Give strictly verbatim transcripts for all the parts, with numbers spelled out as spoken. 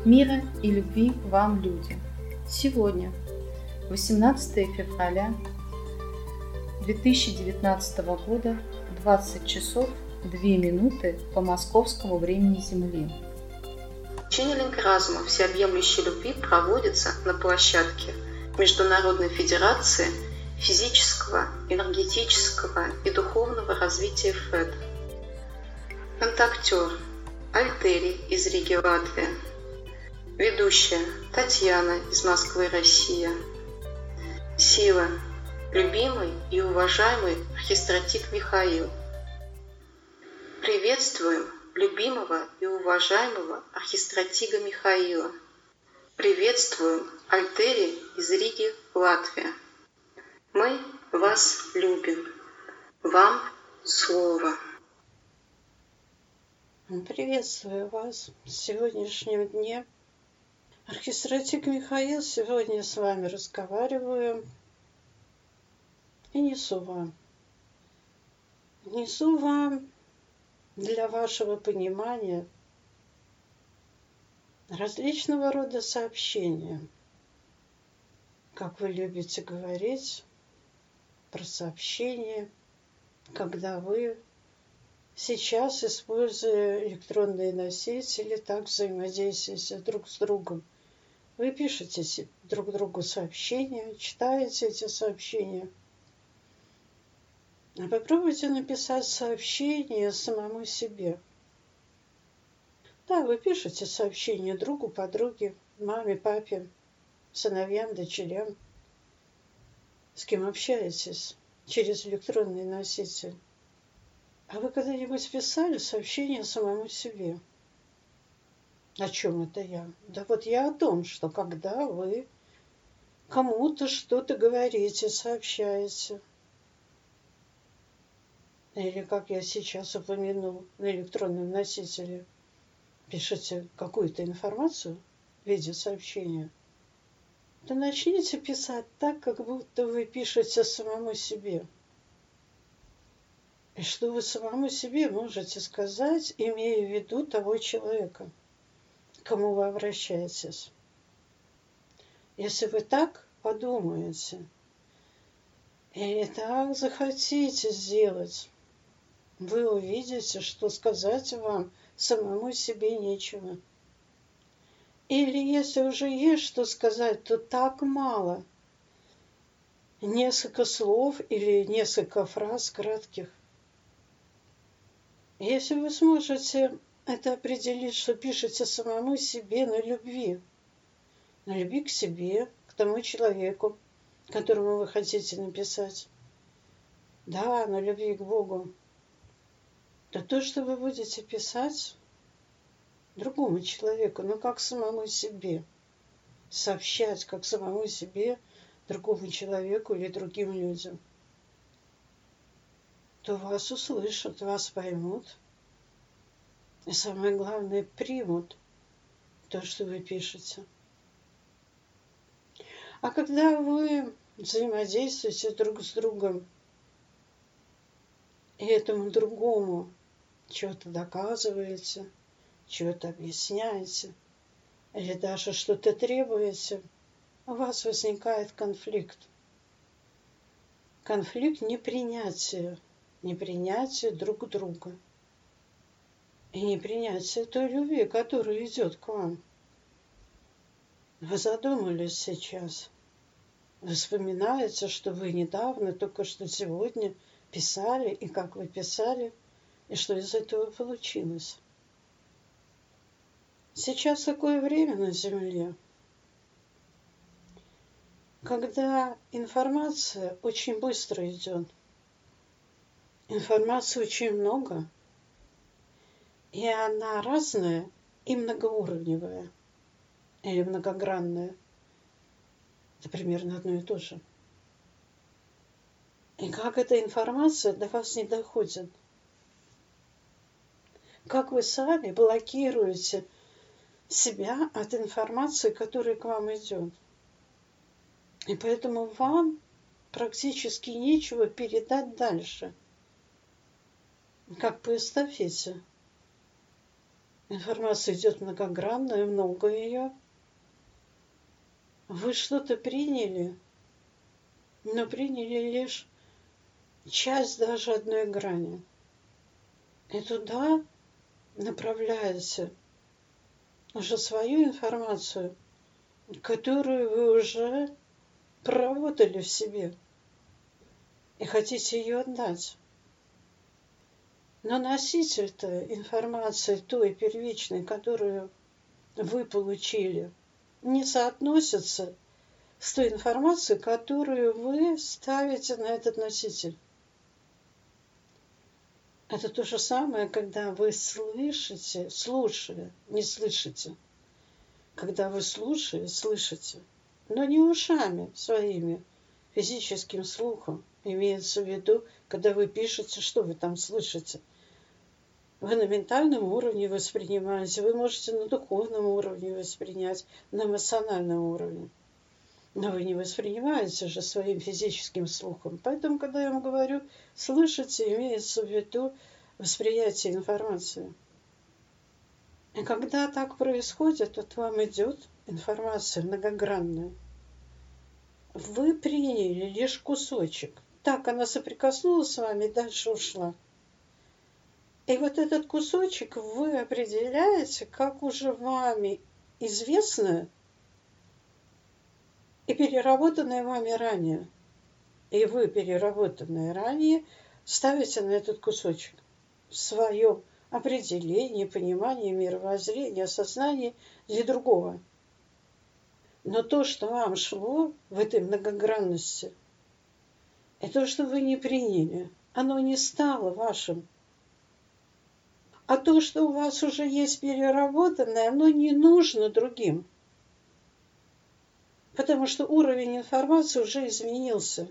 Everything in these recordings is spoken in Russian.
Мира и любви вам, люди! Сегодня, восемнадцатое февраля две тысячи девятнадцатого года, двадцать часов две минуты по московскому времени Земли. Ченнелинг разума всеобъемлющей любви проводится на площадке Международной Федерации физического, энергетического и духовного развития ФЭД. Контактер Альтери из Риги, Латвия. Ведущая Татьяна из Москвы, Россия. Сила любимый и уважаемый архистратик Михаил. Приветствуем любимого и уважаемого архистратига Михаила. Приветствуем Альтери из Риги, Латвия. Мы вас любим. Вам слово. Приветствую вас в сегодняшнем дне. Архистратик Михаил, сегодня с вами разговариваю и несу вам. Несу вам для вашего понимания различного рода сообщения. Как вы любите говорить про сообщения, когда вы сейчас, используя электронные носители, так взаимодействуете друг с другом. Вы пишете друг другу сообщения, читаете эти сообщения. А попробуйте написать сообщение самому себе. Да, вы пишете сообщение другу, подруге, маме, папе, сыновьям, дочерям. С кем общаетесь через электронный носитель. А вы когда-нибудь писали сообщение самому себе? О чем это я? Да вот я о том, что когда вы кому-то что-то говорите, сообщаете, или, как я сейчас упомянул, на электронном носителе пишете какую-то информацию в виде сообщения, то начните писать так, как будто вы пишете самому себе. И что вы самому себе можете сказать, имея в виду того человека, к кому вы обращаетесь. Если вы так подумаете и так захотите сделать, вы увидите, что сказать вам самому себе нечего. Или если уже есть что сказать, то так мало. Несколько слов или несколько фраз кратких. Если вы сможете это определить, что пишете самому себе на любви, на любви к себе, к тому человеку, которому вы хотите написать, да, на любви к Богу, то то, что вы будете писать другому человеку, ну как самому себе, сообщать как самому себе, другому человеку или другим людям, то вас услышат, вас поймут. И самое главное, примут то, что вы пишете. А когда вы взаимодействуете друг с другом, и этому другому что-то доказываете, что-то объясняете, или даже что-то требуете, у вас возникает конфликт. Конфликт непринятия. Непринятие друг друга. И непринятие той любви, которая идет к вам. Вы задумались сейчас. Вы вспоминаете, что вы недавно, только что сегодня писали, и как вы писали, и что из этого получилось. Сейчас такое время на Земле, когда информация очень быстро идет. Информации очень много, и она разная и многоуровневая, или многогранная. Это примерно одно и то же. И как эта информация до вас не доходит? Как вы сами блокируете себя от информации, которая к вам идет? И поэтому вам практически нечего передать дальше. Как по эстафете. Информация идет многогранная, много ее. Вы что-то приняли, но приняли лишь часть даже одной грани. И туда направляете уже свою информацию, которую вы уже проработали в себе и хотите ее отдать. Но носитель-то информации той первичной, которую вы получили, не соотносится с той информацией, которую вы ставите на этот носитель. Это то же самое, когда вы слышите, слушая, не слышите. Когда вы слушаете, слышите, но не ушами своими, физическим слухом. Имеется в виду, когда вы пишете, что вы там слышите. Вы на ментальном уровне воспринимаете, вы можете на духовном уровне воспринять, на эмоциональном уровне. Но вы не воспринимаете же своим физическим слухом. Поэтому, когда я вам говорю, слышите, имеется в виду восприятие информации. И когда так происходит, вот вам идет информация многогранная. Вы приняли лишь кусочек. Так она соприкоснулась с вами и дальше ушла. И вот этот кусочек вы определяете, как уже вами известное и переработанное вами ранее. И вы, переработанное ранее, ставите на этот кусочек свое определение, понимание, мировоззрение, осознание для другого. Но то, что вам шло в этой многогранности, и то, что вы не приняли, оно не стало вашим. А то, что у вас уже есть переработанное, оно не нужно другим. Потому что уровень информации уже изменился.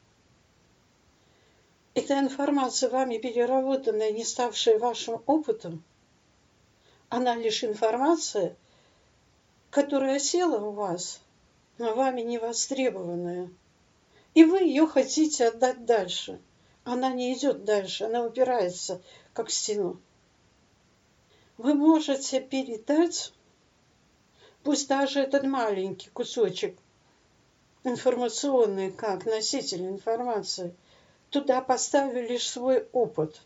Эта информация, вами переработанная, не ставшая вашим опытом, она лишь информация, которая села у вас, но вами не востребованная. И вы ее хотите отдать дальше. Она не идет дальше, она упирается, как в стену. Вы можете передать, пусть даже этот маленький кусочек информационный, как носитель информации, туда поставив лишь свой опыт.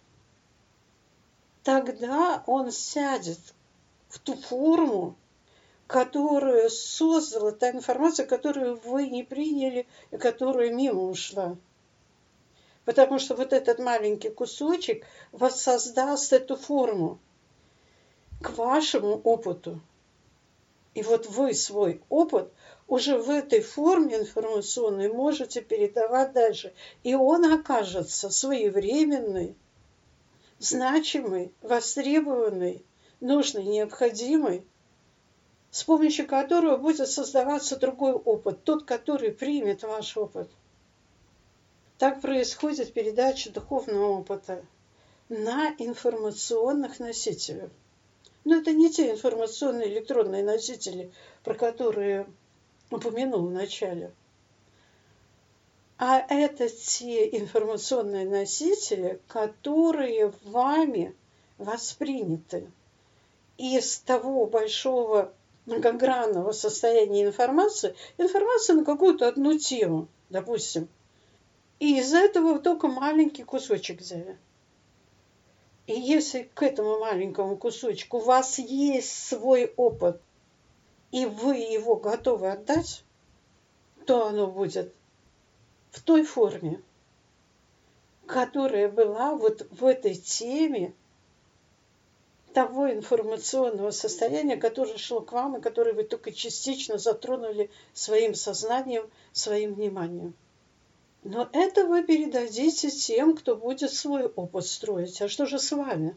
Тогда он сядет в ту форму, которую создала та информация, которую вы не приняли и которая мимо ушла. Потому что вот этот маленький кусочек воссоздаст эту форму к вашему опыту. И вот вы свой опыт уже в этой форме информационной можете передавать дальше. И он окажется своевременный, значимый, востребованный, нужный, необходимый, с помощью которого будет создаваться другой опыт, тот, который примет ваш опыт. Так происходит передача духовного опыта на информационных носителях. Но это не те информационные электронные носители, про которые упомянул в начале. А это те информационные носители, которые вами восприняты из того большого многогранного состояния информации, информация на какую-то одну тему, допустим. И из этого только маленький кусочек взяли. И если к этому маленькому кусочку у вас есть свой опыт, и вы его готовы отдать, то оно будет в той форме, которая была вот в этой теме того информационного состояния, которое шло к вам, и которое вы только частично затронули своим сознанием, своим вниманием. Но это вы передадите тем, кто будет свой опыт строить. А что же с вами?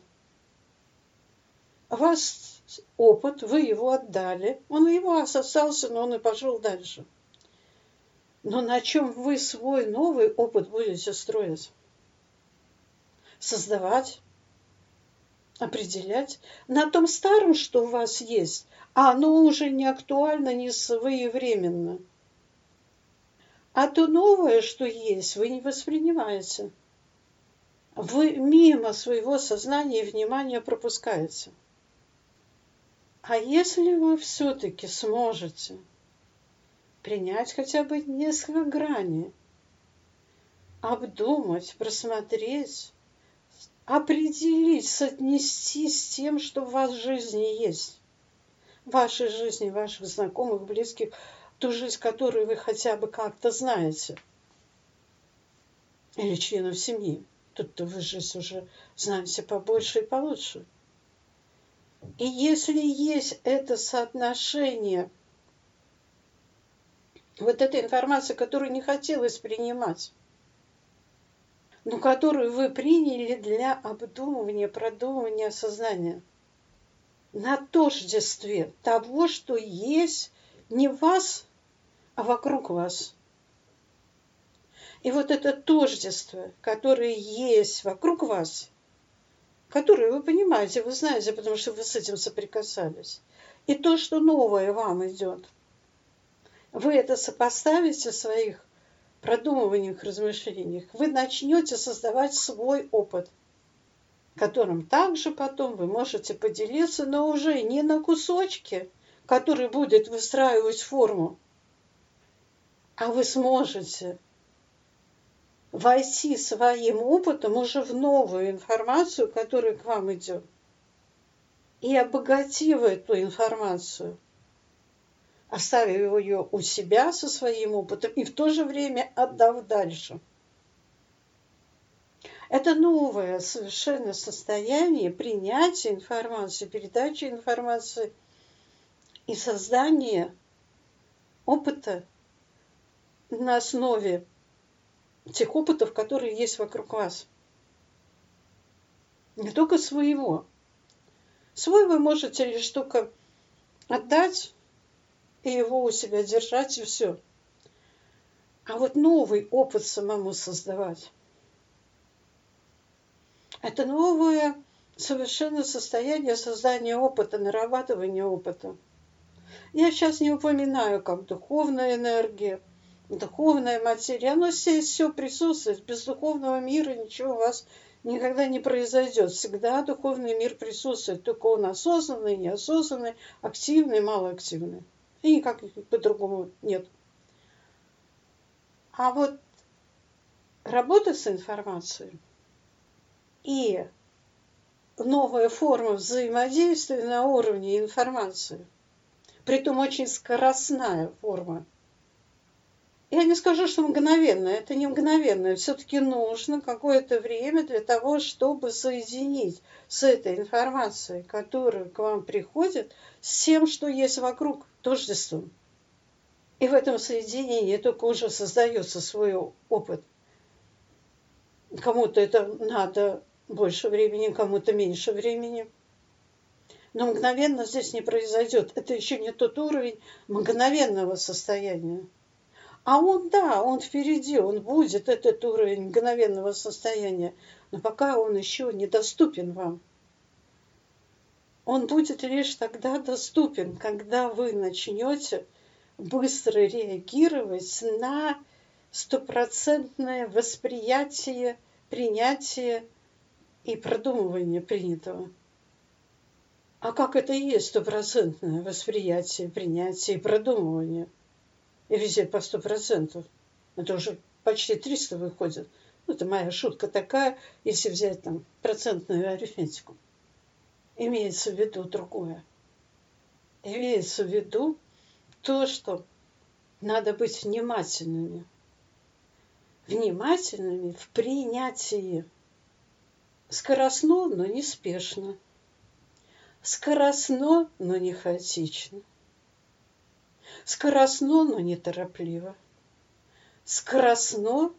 У вас опыт, вы его отдали, он его остался, но он и пошел дальше. Но на чем вы свой новый опыт будете строить? Создавать, определять. На том старом, что у вас есть, а оно уже не актуально, не своевременно. А то новое, что есть, вы не воспринимаете. Вы мимо своего сознания и внимания пропускаете. А если вы все-таки сможете принять хотя бы несколько граней, обдумать, просмотреть, определить, соотнести с тем, что в вас в жизни есть, в вашей жизни, ваших знакомых, близких, ту жизнь, которую вы хотя бы как-то знаете, или членов семьи. Тут-то вы жизнь уже знаете побольше и получше. И если есть это соотношение, вот эта информация, которую не хотелось принимать, но которую вы приняли для обдумывания, продумывания сознания, на тождестве того, что есть не в вас, а вокруг вас. И вот это тождество, которое есть вокруг вас, которое вы понимаете, вы знаете, потому что вы с этим соприкасались, и то, что новое вам идет, вы это сопоставите в своих продумываниях, размышлениях, вы начнете создавать свой опыт, которым также потом вы можете поделиться, но уже не на кусочки, который будет выстраивать форму, а вы сможете войти своим опытом уже в новую информацию, которая к вам идет, и обогатив эту информацию, оставив ее у себя со своим опытом и в то же время отдав дальше. Это новое совершенно состояние принятия информации, передачи информации и создания опыта на основе тех опытов, которые есть вокруг вас. Не только своего. Свой вы можете лишь только отдать и его у себя держать, и все. А вот новый опыт самому создавать. Это новое совершенно состояние создания опыта, нарабатывания опыта. Я сейчас не упоминаю, как духовная энергия, духовная материя. Оно здесь все присутствует. Без духовного мира ничего у вас никогда не произойдет. Всегда духовный мир присутствует. Только он осознанный, неосознанный, активный, малоактивный. И никак по-другому нет. А вот работа с информацией и новая форма взаимодействия на уровне информации, притом очень скоростная форма. Я не скажу, что мгновенная, это не мгновенное. Все-таки нужно какое-то время для того, чтобы соединить с этой информацией, которая к вам приходит, с тем, что есть вокруг, тождеством. И в этом соединении только уже создается свой опыт. Кому-то это надо больше времени, кому-то меньше времени. Но мгновенно здесь не произойдет. Это еще не тот уровень мгновенного состояния. А он, да, он впереди, он будет, этот уровень мгновенного состояния. Но пока он еще недоступен вам. Он будет лишь тогда доступен, когда вы начнете быстро реагировать на стопроцентное восприятие, принятие и продумывание принятого. А как это и есть стопроцентное восприятие, принятие и продумывание? И везде по сто процентов. Это уже почти триста выходит. Ну, это моя шутка такая, если взять там процентную арифметику. Имеется в виду другое. Имеется в виду то, что надо быть внимательными. Внимательными в принятии. Скоростно, но неспешно. Скоростно, но не хаотично. Скоростно, но неторопливо. Скоростно,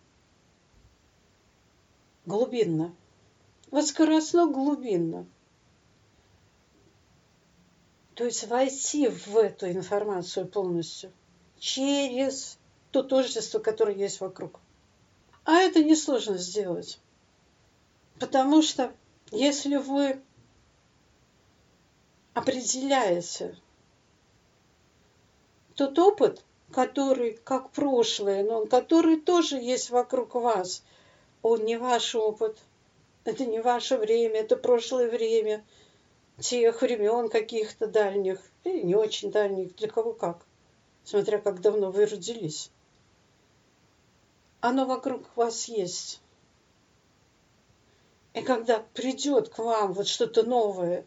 глубинно. Вот скоростно, глубинно. То есть войти в эту информацию полностью через то тождество, которое есть вокруг. А это несложно сделать. Потому что если вы определяете тот опыт, который как прошлое, но который тоже есть вокруг вас, он не ваш опыт, это не ваше время, это прошлое время. тех времен каких-то дальних, или не очень дальних, для кого как, смотря как давно вы родились. Оно вокруг вас есть. И когда придет к вам вот что-то новое,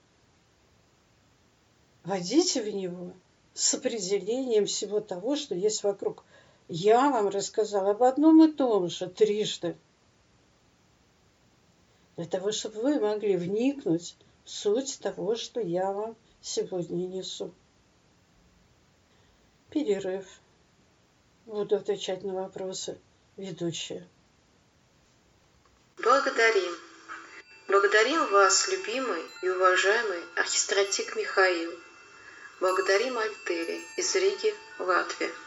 войдите в него с определением всего того, что есть вокруг. Я вам рассказала об одном и том же трижды. Для того, чтобы вы могли вникнуть в суть того, что я вам сегодня несу. Перерыв. Буду отвечать на вопросы ведущие. Благодарим. Благодарим вас, любимый и уважаемый архистратик Михаил. Благодарим Альтери из Риги, Латвия.